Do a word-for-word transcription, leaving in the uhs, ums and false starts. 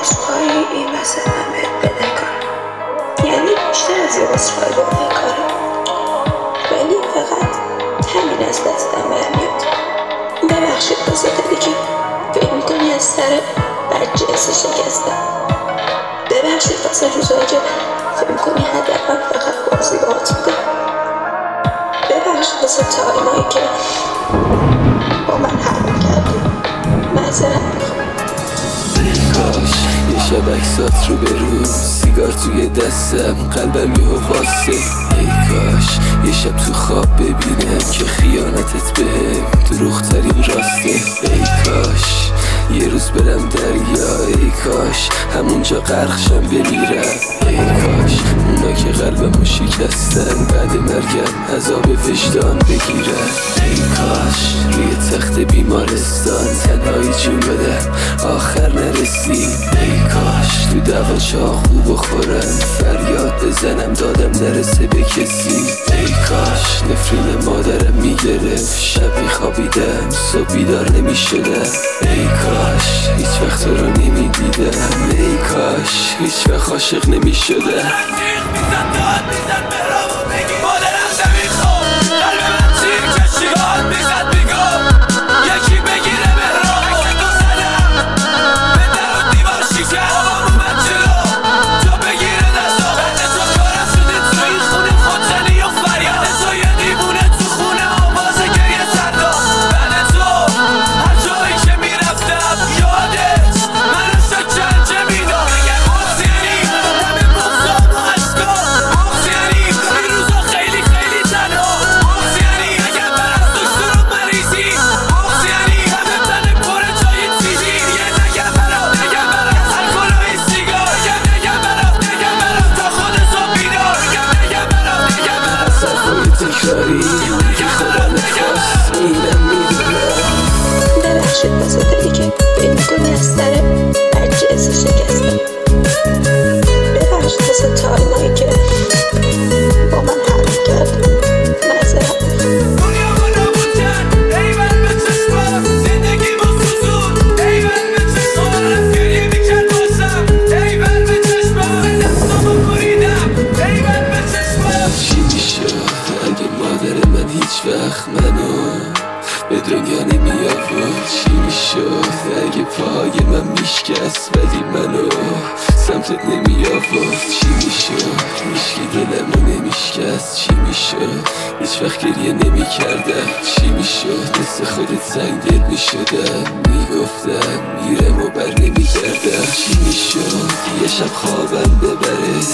عذرخواهی این وسط من بهت بده کارم، یعنی بیشتر از یه عذرخواهی بده کارم، ولی فقط همین از دستم برمیاد. ببخشید واسه دلی که فکر میکنی از سر بدجنسی شکستم. ببخشید واسه روزایی که فکر میکنی هدفم فقط بازی باهات بوده. ببخشید واسه تایمایی که با من حرف کردی. معذرت میخوام. کاش یه شب عکسات رو برو، سیگار توی دستم، قلبم یه واسه. ای کاش یه شب تو خواب ببینم که خیانتت بهم دروغ ترین راسته. ای کاش یه روز برم دریا، ای کاش همونجا غرقشم بمیرم. ای کاش اونا که قلبمو شکستن بعد مرگم عذاب وجدان بگیرن. ای کاش روی تخت بیمارستان تنهایی جون بدم آخر نرسی. ای کاش تو دوا چاقو بخورم فریاد بزنم دادم نرسه به کسی. ای کاش نفرین مادرم میگرفت شب میخوابیدم صبح بیدار نمیشدم. ای کاش هیچ وقت تو رو نمیدیدم. ای کاش هیچ وقت عاشق نمیشدم. ببخشید واسه دلی که فکر میکنی از سر بدجنسی شکستم. ببخشید واسه تایمایی که با من حرف کردی. معذرت وقت منو به دنیا نمی آورد. چی میشد اگه پاهای من میشکست ولی منو سمتت نمی آورد. چی میشد هیچکی دلمو نمیشکست. چی میشد هیچ وقت گریه نمی کردم. چی میشد مثل خودت سنگ دل میشدم میگفتم میرم و بر نمی گردم. چی میشد یه شب خوابم ببره